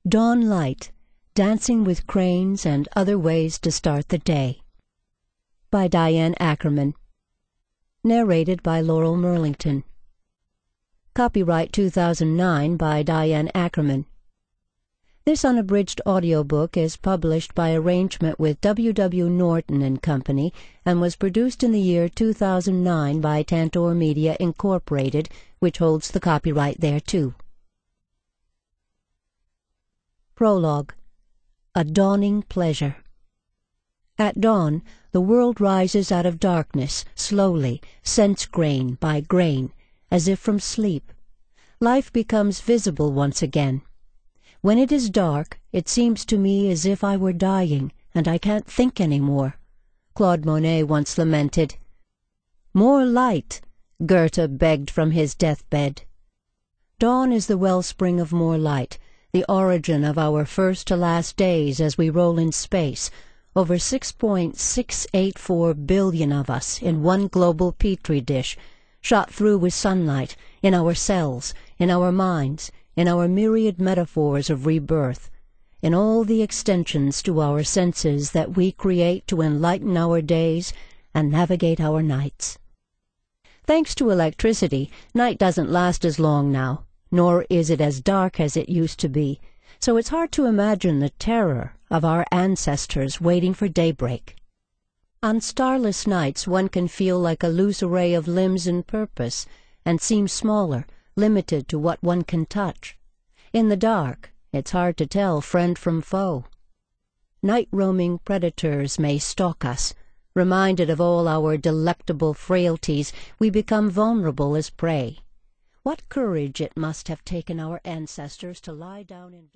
Dawn Light, Dancing with Cranes and Other Ways to Start the Day by Diane Ackerman. Narrated by Laurel Merlington. Copyright 2009 by Diane Ackerman. This unabridged audiobook is published by arrangement with W. W. Norton and Company and was produced in the year 2009 by Tantor Media, Incorporated, which holds the copyright thereto. Prologue. A Dawning Pleasure. At dawn, the world rises out of darkness, slowly, sense grain by grain, as if from sleep. Life becomes visible once again. When it is dark, it seems to me as if I were dying, and I can't think any more. Claude Monet once lamented. "More light," Goethe begged from his deathbed. Dawn is the wellspring of more light, the origin of our first to last days as we roll in space, over 6.684 billion of us in one global petri dish, shot through with sunlight, in our cells, in our minds, in our myriad metaphors of rebirth, in all the extensions to our senses that we create to enlighten our days and navigate our nights. Thanks to electricity, night doesn't last as long now, nor is it as dark as it used to be, so it's hard to imagine the terror of our ancestors waiting for daybreak. On starless nights one can feel like a loose array of limbs and purpose, and seem smaller, limited to what one can touch. In the dark, it's hard to tell friend from foe. Night-roaming predators may stalk us. Reminded of all our delectable frailties, we become vulnerable as prey. What courage it must have taken our ancestors to lie down in